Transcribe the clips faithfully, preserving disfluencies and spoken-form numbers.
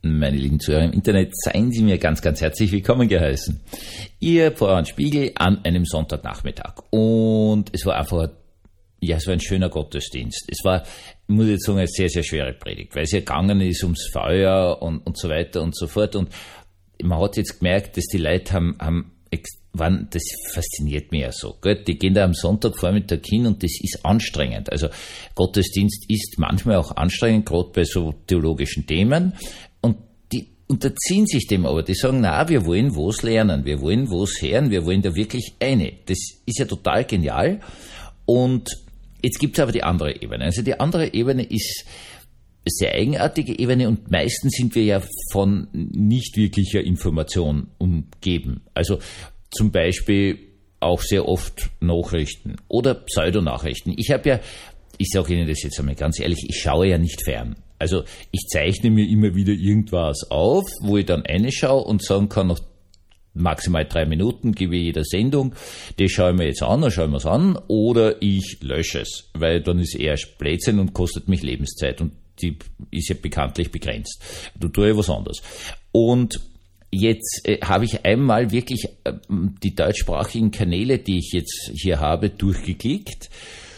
Meine lieben Zuhörer im Internet, seien Sie mir ganz, ganz herzlich willkommen geheißen. Ihr Pfarrer Spiegel an einem Sonntagnachmittag. Und es war einfach, ja, es war ein schöner Gottesdienst. Es war, ich muss jetzt sagen, eine sehr, sehr schwere Predigt, weil es ja gegangen ist ums Feuer und, und so weiter und so fort. Und man hat jetzt gemerkt, dass die Leute haben, haben waren, das fasziniert mich ja so. Gell? Die gehen da am Sonntagvormittag hin und das ist anstrengend. Also Gottesdienst ist manchmal auch anstrengend, gerade bei so theologischen Themen. Und die unterziehen sich dem aber. Die sagen, na, wir wollen was lernen, wir wollen was hören, wir wollen da wirklich eine. Das ist ja total genial. Und jetzt gibt es aber die andere Ebene. Also die andere Ebene ist eine sehr eigenartige Ebene und meistens sind wir ja von nicht wirklicher Information umgeben. Also zum Beispiel auch sehr oft Nachrichten oder Pseudonachrichten. Ich habe ja, ich sage Ihnen das jetzt einmal ganz ehrlich, ich schaue ja nicht fern. Also ich zeichne mir immer wieder irgendwas auf, wo ich dann reinschaue und sagen kann, nach maximal drei Minuten gebe ich jeder Sendung, das schaue ich mir jetzt an, dann schaue ich mir es an, oder ich lösche es, weil dann ist eher Blödsinn und kostet mich Lebenszeit und die ist ja bekanntlich begrenzt. Du tue ich was anderes. Und jetzt äh, habe ich einmal wirklich äh, die deutschsprachigen Kanäle, die ich jetzt hier habe, durchgeklickt.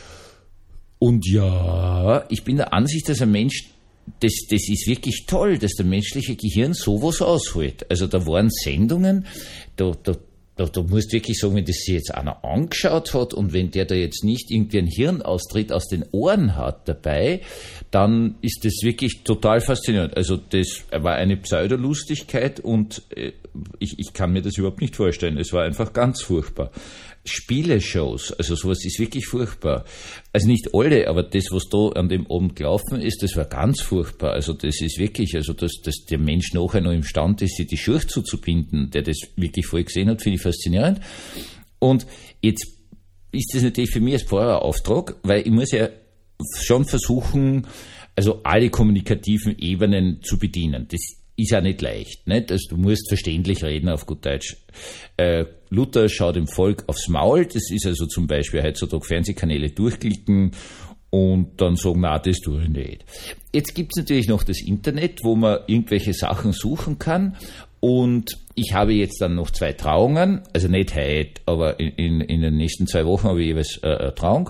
Und ja, ich bin der Ansicht, dass ein Mensch, das, das ist wirklich toll, dass der menschliche Gehirn sowas ausholt. Also da waren Sendungen, da, da, da, da musst du wirklich sagen, wenn das sich jetzt einer angeschaut hat und wenn der da jetzt nicht irgendwie einen Hirnaustritt aus den Ohren hat dabei, dann ist das wirklich total faszinierend. Also das war eine Pseudolustigkeit und äh, ich, ich kann mir das überhaupt nicht vorstellen. Es war einfach ganz furchtbar. Spieleshows, also sowas ist wirklich furchtbar. Also nicht alle, aber das, was da an dem Abend gelaufen ist, das war ganz furchtbar. Also das ist wirklich, also dass, dass der Mensch nachher noch imstande ist, sich die Schürze zuzubinden, der das wirklich voll gesehen hat, finde ich faszinierend. Und jetzt ist das natürlich für mich als Pfarrer ein Auftrag, weil ich muss ja schon versuchen, also alle kommunikativen Ebenen zu bedienen. Das ist ja nicht leicht, nicht? Also du musst verständlich reden auf gut Deutsch. Äh, Luther schaut dem Volk aufs Maul, das ist also zum Beispiel heutzutage Fernsehkanäle durchklicken und dann sagen, na, das tue ich nicht. Jetzt gibt's natürlich noch das Internet, wo man irgendwelche Sachen suchen kann und ich habe jetzt dann noch zwei Trauungen, also nicht heute, aber in, in, in den nächsten zwei Wochen habe ich jeweils äh, eine Trauung.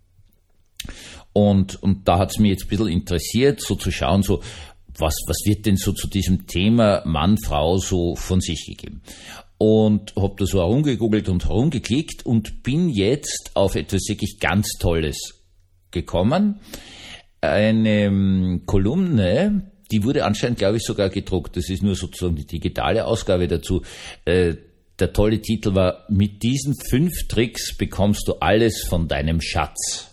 Und, und da hat's mich jetzt ein bisschen interessiert, so zu schauen, so, was, was wird denn so zu diesem Thema Mann, Frau so von sich gegeben? Und habe da so herumgegoogelt und herumgeklickt und bin jetzt auf etwas wirklich ganz Tolles gekommen. Eine um, Kolumne, die wurde anscheinend, glaube ich, sogar gedruckt. Das ist nur sozusagen die digitale Ausgabe dazu. Äh, der tolle Titel war, mit diesen fünf Tricks bekommst du alles von deinem Schatz.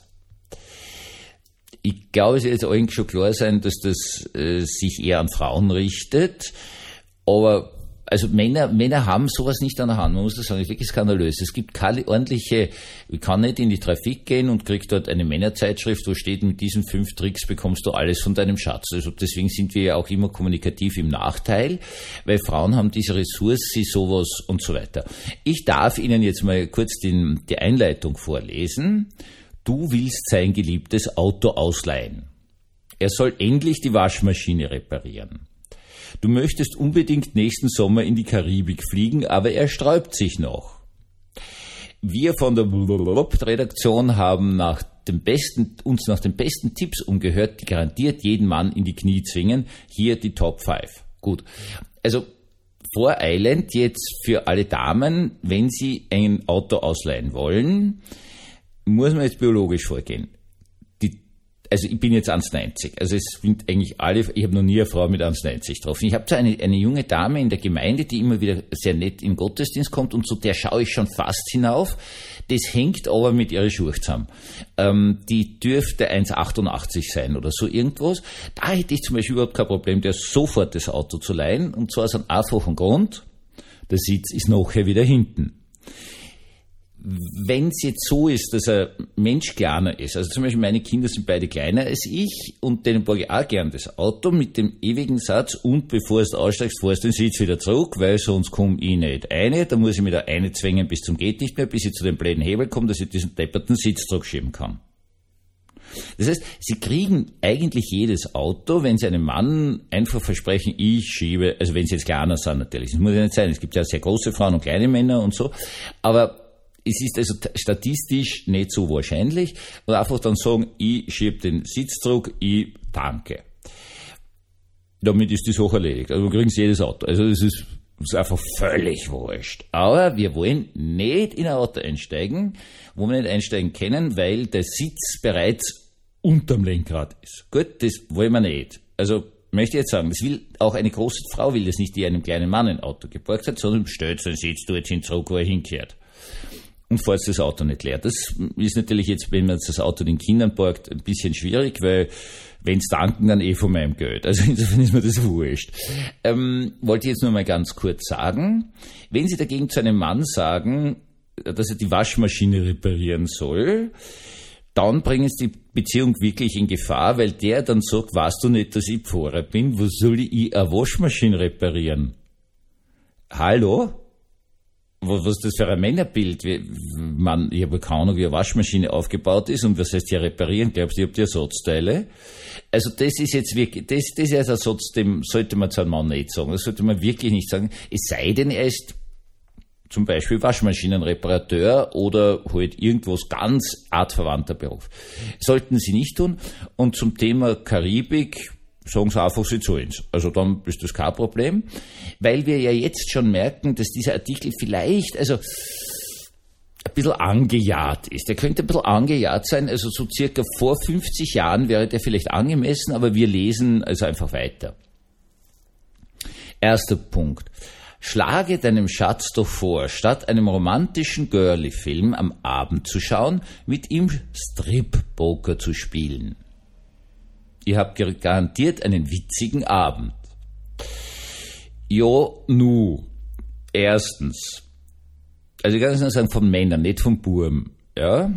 Ich glaube, es wird jetzt allen schon klar sein, dass das äh, sich eher an Frauen richtet. Aber also Männer, Männer haben sowas nicht an der Hand. Man muss das sagen, das ist wirklich skandalös. Es gibt keine ordentliche, ich kann nicht in die Trafik gehen und krieg dort eine Männerzeitschrift, wo steht, mit diesen fünf Tricks bekommst du alles von deinem Schatz. Also deswegen sind wir ja auch immer kommunikativ im Nachteil, weil Frauen haben diese Ressource, sie sowas und so weiter. Ich darf Ihnen jetzt mal kurz den, die Einleitung vorlesen. Du willst sein geliebtes Auto ausleihen. Er soll endlich die Waschmaschine reparieren. Du möchtest unbedingt nächsten Sommer in die Karibik fliegen, aber er sträubt sich noch. Wir von der Redaktion haben nach dem besten, uns nach den besten Tipps umgehört, die garantiert jeden Mann in die Knie zwingen. Hier die Top fünf. Gut. Also voreilend jetzt für alle Damen, wenn Sie ein Auto ausleihen wollen, muss man jetzt biologisch vorgehen. Die, also ich bin jetzt eins neunzig, also es sind eigentlich alle, ich habe noch nie eine Frau mit eins neunzig getroffen. Ich habe so eine, eine junge Dame in der Gemeinde, die immer wieder sehr nett in den Gottesdienst kommt und zu der schaue ich schon fast hinauf. Das hängt aber mit ihrer Schuhe zusammen. Ähm, die dürfte eins achtundachtzig sein oder so irgendwas. Da hätte ich zum Beispiel überhaupt kein Problem, der sofort das Auto zu leihen, und zwar aus einem einfachen Grund, der Sitz ist nachher wieder hinten. Wenn es jetzt so ist, dass ein Mensch kleiner ist, also zum Beispiel meine Kinder sind beide kleiner als ich und denen borge ich auch gern das Auto mit dem ewigen Satz, und bevor du aussteigst, fährst du den Sitz wieder zurück, weil sonst komme ich nicht rein, da muss ich mir da eine zwängen bis zum geht nicht mehr, bis ich zu dem blöden Hebel komme, dass ich diesen depperten Sitz zurückschieben kann. Das heißt, sie kriegen eigentlich jedes Auto, wenn sie einem Mann einfach versprechen, ich schiebe, also wenn sie jetzt kleiner sind natürlich, das muss ja nicht sein, es gibt ja sehr große Frauen und kleine Männer und so, aber es ist also statistisch nicht so wahrscheinlich, und einfach dann sagen, ich schiebe den Sitzdruck, ich tanke. Damit ist die Sache erledigt. Also wir kriegen jedes Auto. Also das ist, das ist einfach völlig wurscht. Aber wir wollen nicht in ein Auto einsteigen, wo wir nicht einsteigen können, weil der Sitz bereits unterm Lenkrad ist. Gut, das wollen wir nicht. Also möchte ich jetzt sagen, das will auch eine große Frau will das nicht, die einem kleinen Mann ein Auto geparkt hat, sondern stellt seinen Sitz dorthin zurück, wo er hinkehrt. Und fährt das Auto nicht leer. Das ist natürlich jetzt, wenn man das Auto den Kindern parkt, ein bisschen schwierig, weil wenn's tanken, dann eh von meinem Geld. Also insofern ist mir das wurscht. Ähm, wollte ich jetzt nur mal ganz kurz sagen, wenn Sie dagegen zu einem Mann sagen, dass er die Waschmaschine reparieren soll, dann bringen Sie die Beziehung wirklich in Gefahr, weil der dann sagt, weißt du nicht, dass ich Pfarrer bin, wo soll ich eine Waschmaschine reparieren? Hallo? Was ist das für ein Männerbild? Man, ich habe keine Ahnung, wie eine Waschmaschine aufgebaut ist und was heißt hier reparieren? Glaubst du, ich habe die Ersatzteile? Also das ist jetzt wirklich, das, das ist ein Ersatz, dem sollte man zu einem Mann nicht sagen. Das sollte man wirklich nicht sagen. Es sei denn, er ist zum Beispiel Waschmaschinenreparateur oder halt irgendwas ganz artverwandter Beruf. Sollten Sie nicht tun. Und zum Thema Karibik, sagen Sie einfach, Sie zahlen's. Also dann ist das kein Problem, weil wir ja jetzt schon merken, dass dieser Artikel vielleicht, also ein bisschen angejahrt ist. Der könnte ein bisschen angejahrt sein, also so circa vor fünfzig Jahren wäre der vielleicht angemessen, aber wir lesen also einfach weiter. Erster Punkt. Schlage deinem Schatz doch vor, statt einem romantischen Girly-Film am Abend zu schauen, mit ihm Strip-Poker zu spielen. Ihr habt garantiert einen witzigen Abend. Ja, nu. Erstens. Also ich kann es nur sagen, von Männern, nicht von Buben. Ja.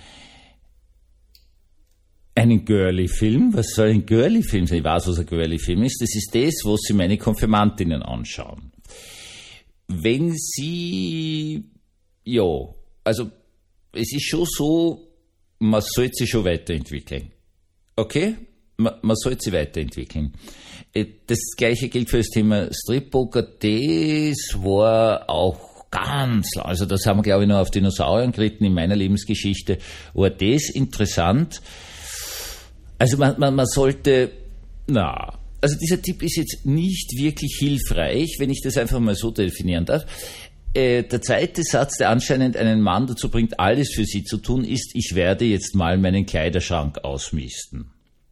Einen Girly-Film? Was soll ein Girly-Film sein? Ich weiß, was ein Girly-Film ist. Das ist das, was sie meine Konfirmandinnen anschauen. Wenn sie, ja, also es ist schon so, man sollte sich schon weiterentwickeln. Okay? Man, man sollte sich weiterentwickeln. Das Gleiche gilt für das Thema Strip-Poker. Das war auch ganz lang, also das haben wir, glaube ich, noch auf Dinosauriern geritten in meiner Lebensgeschichte, war das interessant. Also man, man, man sollte, na, also dieser Tipp ist jetzt nicht wirklich hilfreich, wenn ich das einfach mal so definieren darf. Äh, der zweite Satz, der anscheinend einen Mann dazu bringt, alles für sie zu tun, ist, ich werde jetzt mal meinen Kleiderschrank ausmisten.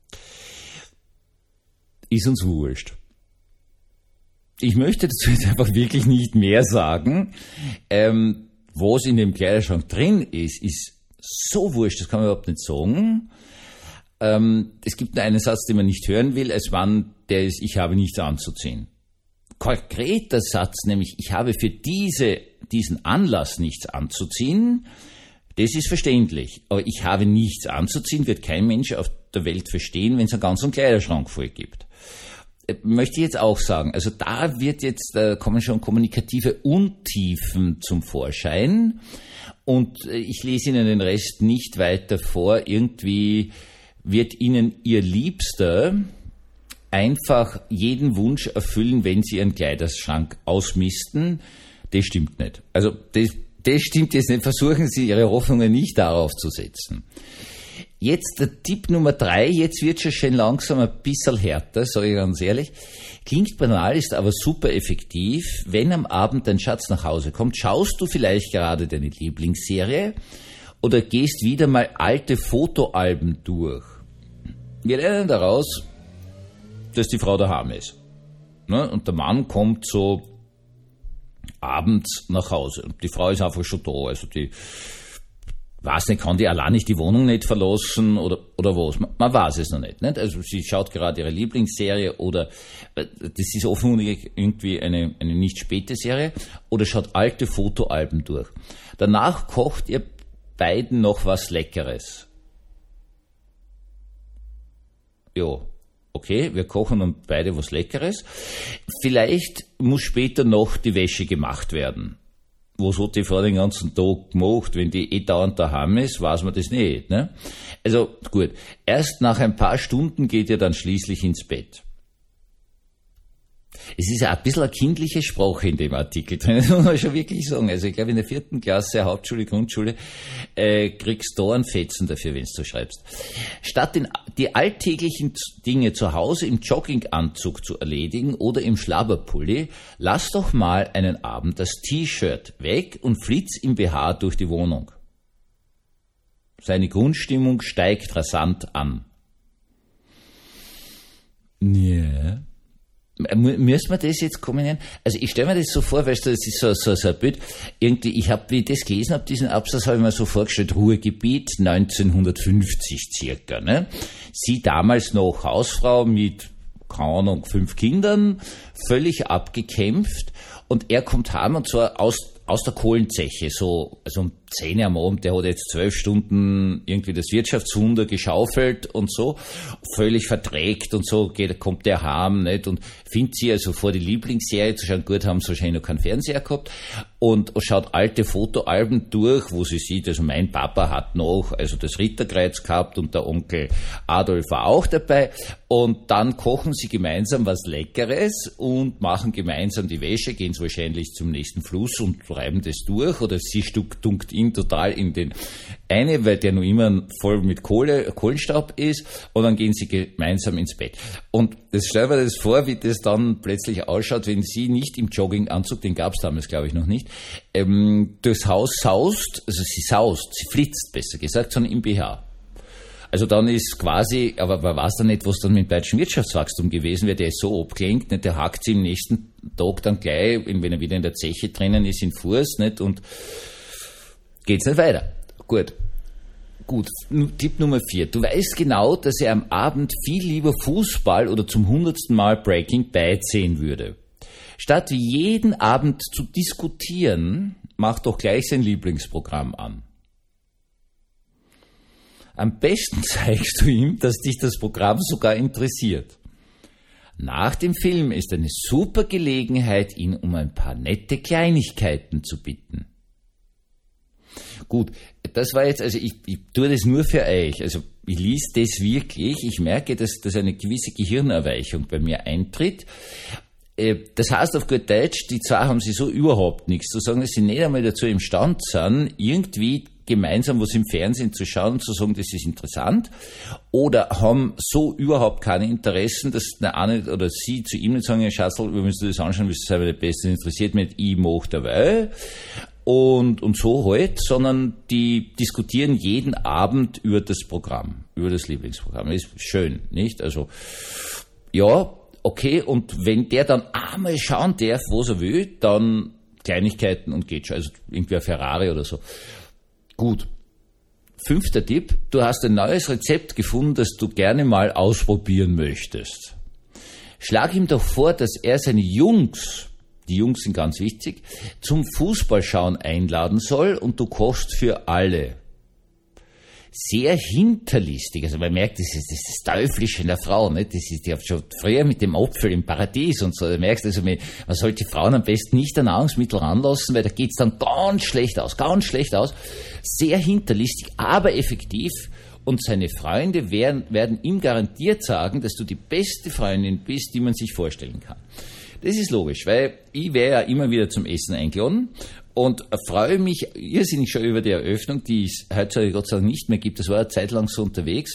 Ist uns wurscht. Ich möchte dazu jetzt einfach wirklich nicht mehr sagen. Ähm, was in dem Kleiderschrank drin ist, ist so wurscht, das kann man überhaupt nicht sagen. Ähm, es gibt nur einen Satz, den man nicht hören will, als Mann, der ist, ich habe nichts anzuziehen. Konkreter Satz, nämlich, ich habe für diese, diesen Anlass nichts anzuziehen, das ist verständlich. Aber ich habe nichts anzuziehen, wird kein Mensch auf der Welt verstehen, wenn es einen ganzen Kleiderschrank voll gibt. Möchte ich jetzt auch sagen, also da wird jetzt, da kommen schon kommunikative Untiefen zum Vorschein und ich lese Ihnen den Rest nicht weiter vor. Irgendwie wird Ihnen Ihr Liebster einfach jeden Wunsch erfüllen, wenn Sie Ihren Kleiderschrank ausmisten. Das stimmt nicht. Also das, das stimmt jetzt nicht. Versuchen Sie Ihre Hoffnungen nicht darauf zu setzen. Jetzt der Tipp Nummer drei, jetzt wird schon schön langsam ein bisschen härter, sage ich ganz ehrlich. Klingt banal, ist aber super effektiv. Wenn am Abend dein Schatz nach Hause kommt, schaust du vielleicht gerade deine Lieblingsserie oder gehst wieder mal alte Fotoalben durch. Wir lernen daraus, dass die Frau daheim ist. Und der Mann kommt so abends nach Hause und die Frau ist einfach schon da, also die weiß nicht, kann die allein nicht die Wohnung nicht verlassen oder, oder was? Man, man weiß es noch nicht, nicht. Also sie schaut gerade ihre Lieblingsserie oder das ist offensichtlich irgendwie eine, eine nicht späte Serie oder schaut alte Fotoalben durch. Danach kocht ihr beiden noch was Leckeres. Ja, okay, wir kochen dann beide was Leckeres. Vielleicht muss später noch die Wäsche gemacht werden. was hat die Frau den ganzen Tag gemacht? Wenn die eh dauernd daheim ist, weiß man das nicht, ne? Also, gut. Erst nach ein paar Stunden geht ihr dann schließlich ins Bett. Es ist ja ein bisschen eine kindliche Sprache in dem Artikel drin, das muss man schon wirklich sagen. Also ich glaube, in der vierten Klasse, Hauptschule, Grundschule, äh, kriegst du einen Fetzen dafür, wenn du so schreibst. Statt den, die alltäglichen Dinge zu Hause im Jogginganzug zu erledigen oder im Schlabberpulli, lass doch mal einen Abend das T-Shirt weg und flitz im B H durch die Wohnung. Seine Grundstimmung steigt rasant an. Ja. Müssen wir das jetzt kombinieren? Also ich stelle mir das so vor, weißt du, das ist so, so, so ein Bild. Irgendwie, ich habe, wie ich das gelesen habe, diesen Absatz, habe ich mir so vorgestellt, Ruhrgebiet neunzehnhundertfünfzig circa. Ne? Sie damals noch Hausfrau mit, keine Ahnung, fünf Kindern, völlig abgekämpft und er kommt heim und zwar aus aus der Kohlenzeche, so, also um zehn Uhr am Abend, der hat jetzt zwölf Stunden irgendwie das Wirtschaftswunder geschaufelt und so, völlig verträgt und so, geht, kommt der heim, nicht, und findet sie also vor die Lieblingsserie zu schauen, gut, haben sie wahrscheinlich noch keinen Fernseher gehabt, und schaut alte Fotoalben durch, wo sie sieht, also mein Papa hat noch, also das Ritterkreuz gehabt und der Onkel Adolf war auch dabei, und dann kochen sie gemeinsam was Leckeres und machen gemeinsam die Wäsche, gehen sie wahrscheinlich zum nächsten Fluss und reiben das durch, oder sie dunkt ihn total in den eine, weil der noch immer voll mit Kohle, Kohlenstaub ist, und dann gehen sie gemeinsam ins Bett. Und das stellen wir das vor, wie das dann plötzlich ausschaut, wenn sie nicht im Jogginganzug, den gab es damals glaube ich noch nicht, ähm, durchs Haus saust, also sie saust, sie flitzt besser gesagt, sondern im B H. Also dann ist quasi, aber man weiß dann nicht, was dann mit dem deutschen Wirtschaftswachstum gewesen wäre, der ist so abgelenkt, nicht, der hackt sie im nächsten Tag dann gleich, wenn er wieder in der Zeche drinnen ist, in Fuß, nicht, und geht's nicht weiter. Gut. Gut. Tipp Nummer vier. Du weißt genau, dass er am Abend viel lieber Fußball oder zum hundertsten Mal Breaking Bad sehen würde. Statt jeden Abend zu diskutieren, mach doch gleich sein Lieblingsprogramm an. Am besten zeigst du ihm, dass dich das Programm sogar interessiert. Nach dem Film ist eine super Gelegenheit, ihn um ein paar nette Kleinigkeiten zu bitten. Gut, das war jetzt, also ich, ich tue das nur für euch, also ich lese das wirklich, ich merke, dass, dass eine gewisse Gehirnerweichung bei mir eintritt. Das heißt auf gut Deutsch, die zwei haben sie so überhaupt nichts zu sagen, dass sie nicht einmal dazu imstande sind, irgendwie gemeinsam was im Fernsehen zu schauen und zu sagen, das ist interessant, oder haben so überhaupt keine Interessen, dass der eine oder sie zu ihm nicht sagen, ja Schatzel, wir müssen das anschauen, wie es selber der Beste interessiert mich, ich mache dabei und, und so halt, sondern die diskutieren jeden Abend über das Programm, über das Lieblingsprogramm. Das ist schön, nicht? Also, ja, okay, und wenn der dann einmal schauen darf, was er will, dann Kleinigkeiten und geht schon, also irgendwie ein Ferrari oder so. Gut. Fünfter Tipp, du hast ein neues Rezept gefunden, das du gerne mal ausprobieren möchtest. Schlag ihm doch vor, dass er seine Jungs, die Jungs sind ganz wichtig, zum Fußballschauen einladen soll und du kochst für alle. Sehr hinterlistig, also man merkt, das ist das, ist das Teuflische in der Frau, nicht? Das ist, die hat schon früher mit dem Apfel im Paradies und so, du merkst, also man sollte Frauen am besten nicht an Nahrungsmittel ranlassen, weil da geht's dann ganz schlecht aus, ganz schlecht aus. Sehr hinterlistig, aber effektiv, und seine Freunde werden, werden ihm garantiert sagen, dass du die beste Freundin bist, die man sich vorstellen kann. Das ist logisch, weil ich wäre ja immer wieder zum Essen eingeladen und freue mich irrsinnig schon über die Eröffnung, die es heutzutage Gott sei Dank nicht mehr gibt. Das war eine Zeit lang so unterwegs.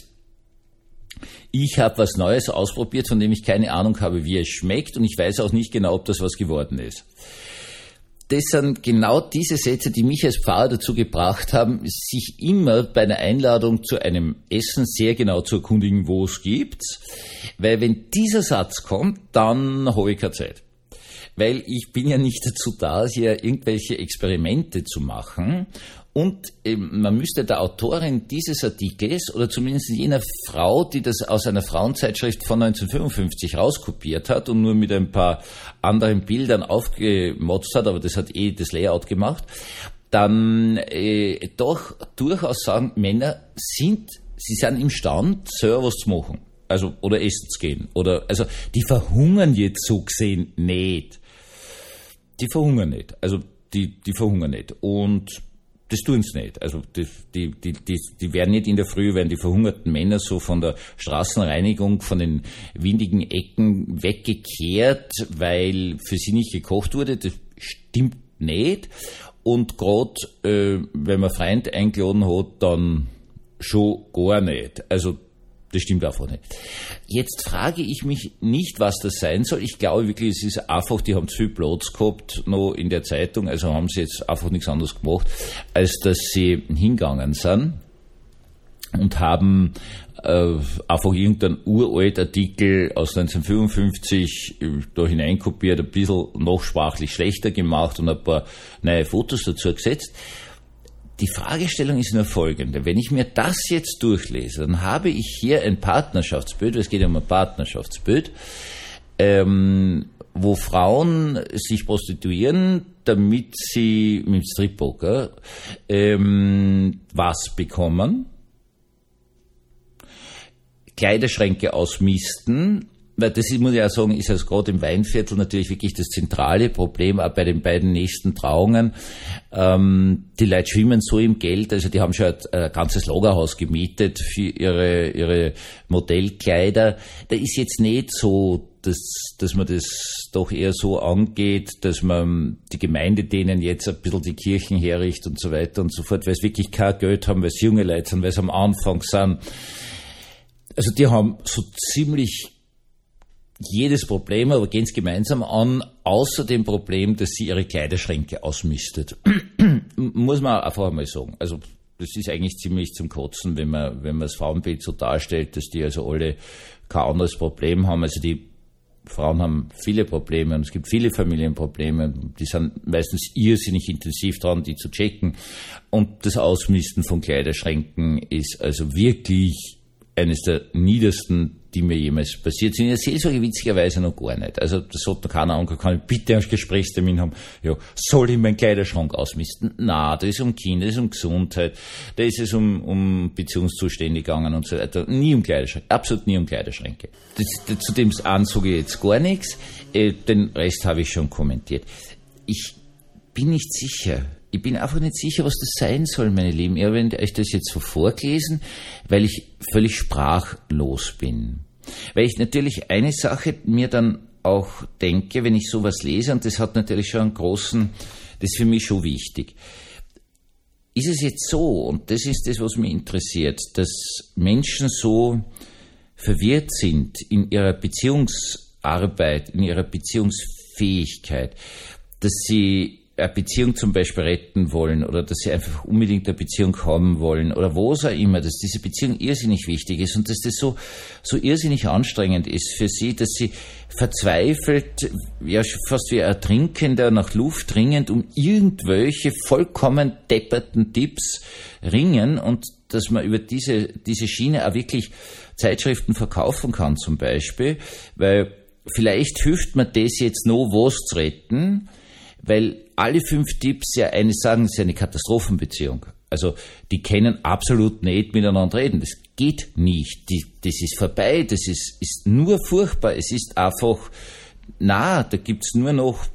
Ich habe was Neues ausprobiert, von dem ich keine Ahnung habe, wie es schmeckt, und ich weiß auch nicht genau, ob das was geworden ist. Das sind genau diese Sätze, die mich als Pfarrer dazu gebracht haben, sich immer bei einer Einladung zu einem Essen sehr genau zu erkundigen, wo es gibt. Weil wenn dieser Satz kommt, dann habe ich keine Zeit. Weil ich bin ja nicht dazu da, hier irgendwelche Experimente zu machen. Und ähm, man müsste der Autorin dieses Artikels oder zumindest jener Frau, die das aus einer Frauenzeitschrift von neunzehnhundertfünfundfünfzig rauskopiert hat und nur mit ein paar anderen Bildern aufgemotzt hat, aber das hat eh das Layout gemacht, dann äh, doch durchaus sagen, Männer sind, sie sind imstand, selber was zu machen. Also, oder essen zu gehen. Oder, also, die verhungern jetzt so gesehen nicht. Die verhungern nicht. Also, die, die verhungern nicht. Und das tun sie nicht. Also die, die, die, die, die werden nicht in der Früh, werden die verhungerten Männer so von der Straßenreinigung, von den windigen Ecken weggekehrt, weil für sie nicht gekocht wurde. Das stimmt nicht. Und gerade äh, wenn man Freund eingeladen hat, dann schon gar nicht. Also das stimmt einfach nicht. Jetzt frage ich mich nicht, was das sein soll. Ich glaube wirklich, es ist einfach, die haben zu viel Platz gehabt noch in der Zeitung, also haben sie jetzt einfach nichts anderes gemacht, als dass sie hingegangen sind und haben äh, einfach irgendeinen uralten Artikel aus neunzehnhundertfünfundfünfzig da hineinkopiert, ein bisschen noch sprachlich schlechter gemacht und ein paar neue Fotos dazu gesetzt. Die Fragestellung ist nur folgende. Wenn ich mir das jetzt durchlese, dann habe ich hier ein Partnerschaftsbild, es geht ja um ein Partnerschaftsbild, ähm, wo Frauen sich prostituieren, damit sie mit dem Strip-Poker ähm, was bekommen, Kleiderschränke ausmisten, weil das ist, muss ich auch sagen, ist also gerade im Weinviertel natürlich wirklich das zentrale Problem, auch bei den beiden nächsten Trauungen. Ähm, die Leute schwimmen so im Geld, also die haben schon ein, ein ganzes Lagerhaus gemietet für ihre, ihre Modellkleider. Da ist jetzt nicht so, dass, dass man das doch eher so angeht, dass man die Gemeinde denen jetzt ein bisschen die Kirchen herrichtet und so weiter und so fort, weil sie wirklich kein Geld haben, weil es junge Leute sind, weil sie am Anfang sind. Also die haben so ziemlich jedes Problem, aber gehen es gemeinsam an, außer dem Problem, dass sie ihre Kleiderschränke ausmistet. Muss man einfach einmal sagen. Also das ist eigentlich ziemlich zum Kotzen, wenn man, wenn man das Frauenbild so darstellt, dass die also alle kein anderes Problem haben. Also die Frauen haben viele Probleme und es gibt viele Familienprobleme. Die sind meistens irrsinnig intensiv dran, die zu checken. Und das Ausmisten von Kleiderschränken ist also wirklich eines der niedersten, die mir jemals passiert sind. In der Seelsorge witzigerweise noch gar nicht. Also das hat noch keiner angehört, kann ich bitte einen Gesprächstermin haben. Ja, soll ich meinen Kleiderschrank ausmisten? Na, da ist um Kinder, da ist um Gesundheit, da ist es um, um Beziehungszustände gegangen und so weiter. Nie um Kleiderschränke, absolut nie um Kleiderschränke. Das, zu dem einen sage ich jetzt gar nichts, äh, den Rest habe ich schon kommentiert. Ich bin nicht sicher, Ich bin einfach nicht sicher, was das sein soll, meine Lieben. Ich habe euch das jetzt so vorgelesen, weil ich völlig sprachlos bin. Weil ich natürlich eine Sache mir dann auch denke, wenn ich sowas lese, und das hat natürlich schon einen großen, das ist für mich schon wichtig. Ist es jetzt so, und das ist das, was mich interessiert, dass Menschen so verwirrt sind in ihrer Beziehungsarbeit, in ihrer Beziehungsfähigkeit, dass sie eine Beziehung zum Beispiel retten wollen oder dass sie einfach unbedingt eine Beziehung haben wollen oder was auch immer, dass diese Beziehung irrsinnig wichtig ist und dass das so, so irrsinnig anstrengend ist für sie, dass sie verzweifelt, ja fast wie ein Ertrinkender nach Luft ringend um irgendwelche vollkommen depperten Tipps ringen und dass man über diese, diese Schiene auch wirklich Zeitschriften verkaufen kann zum Beispiel, weil vielleicht hilft mir das jetzt noch was zu retten, weil alle fünf Tipps ja eines sagen, es ist eine Katastrophenbeziehung. Also die können absolut nicht miteinander reden. Das geht nicht. Die, das ist vorbei. Das ist, ist nur furchtbar. Es ist einfach, na, da gibt's nur noch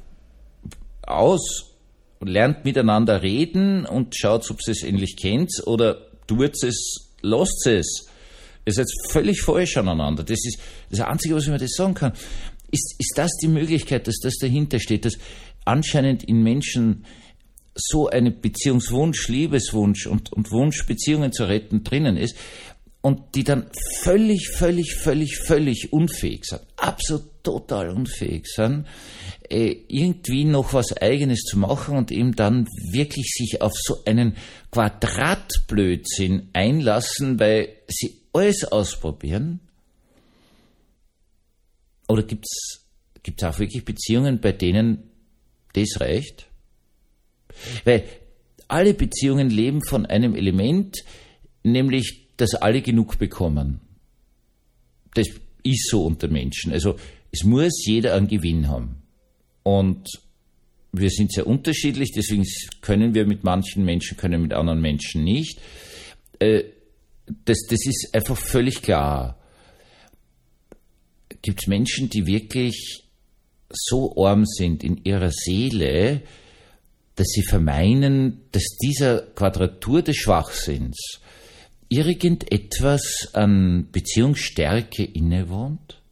aus und lernt miteinander reden und schaut, ob ihr es endlich kennt oder tut es, lasst es. Ihr seid völlig falsch aneinander. Das ist das Einzige, was ich mir das sagen kann. Ist, ist das die Möglichkeit, dass das dahinter steht, dass anscheinend in Menschen so eine Beziehungswunsch, Liebeswunsch und, und Wunsch, Beziehungen zu retten drinnen ist und die dann völlig, völlig, völlig, völlig unfähig sind, absolut total unfähig sind, äh, irgendwie noch was Eigenes zu machen und eben dann wirklich sich auf so einen Quadratblödsinn einlassen, weil sie alles ausprobieren. Oder gibt's, gibt's auch wirklich Beziehungen, bei denen das reicht? Weil alle Beziehungen leben von einem Element, nämlich, dass alle genug bekommen. Das ist so unter Menschen. Also es muss jeder einen Gewinn haben. Und wir sind sehr unterschiedlich, deswegen können wir mit manchen Menschen, können mit anderen Menschen nicht. Das, das ist einfach völlig klar. Gibt es Menschen, die wirklich so arm sind in ihrer Seele, dass sie vermeinen, dass dieser Quadratur des Schwachsinns irgendetwas an Beziehungsstärke innewohnt?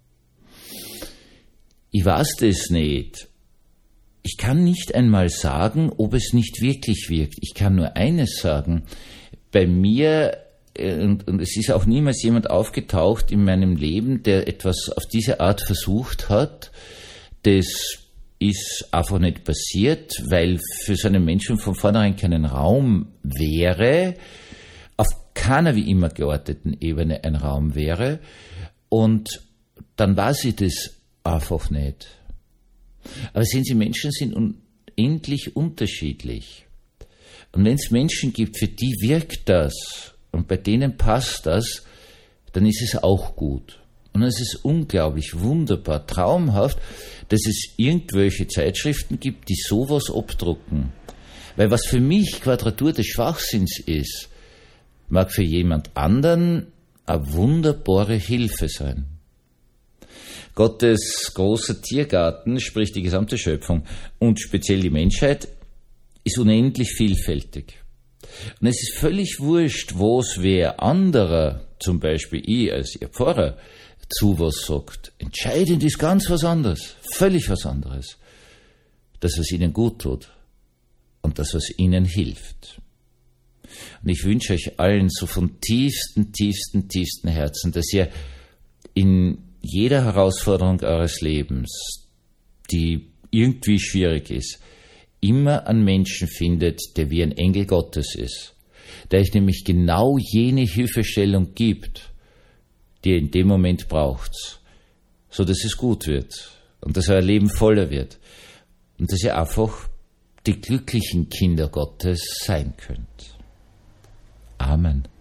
Ich weiß das nicht. Ich kann nicht einmal sagen, ob es nicht wirklich wirkt. Ich kann nur eines sagen. Bei mir, und, und es ist auch niemals jemand aufgetaucht in meinem Leben, der etwas auf diese Art versucht hat. Das ist einfach nicht passiert, weil für so einen Menschen von vornherein keinen Raum wäre, auf keiner wie immer geordneten Ebene ein Raum wäre. Und dann weiß ich das einfach nicht. Aber sehen Sie, Menschen sind unendlich unterschiedlich. Und wenn es Menschen gibt, für die wirkt das und bei denen passt das, dann ist es auch gut. Und es ist unglaublich, wunderbar, traumhaft, dass es irgendwelche Zeitschriften gibt, die sowas abdrucken. Weil was für mich Quadratur des Schwachsinns ist, mag für jemand anderen eine wunderbare Hilfe sein. Gottes großer Tiergarten, sprich die gesamte Schöpfung und speziell die Menschheit, ist unendlich vielfältig. Und es ist völlig wurscht, was wer anderer, zum Beispiel ich als Ihr Pfarrer, zu was sagt. Entscheidend ist ganz was anderes, völlig was anderes. Das, was Ihnen gut tut und das, was Ihnen hilft. Und ich wünsche euch allen so von tiefstem, tiefstem, tiefstem Herzen, dass ihr in jeder Herausforderung eures Lebens, die irgendwie schwierig ist, immer einen Menschen findet, der wie ein Engel Gottes ist, der euch nämlich genau jene Hilfestellung gibt, die ihr in dem Moment braucht, so dass es gut wird und dass euer Leben voller wird und dass ihr einfach die glücklichen Kinder Gottes sein könnt. Amen.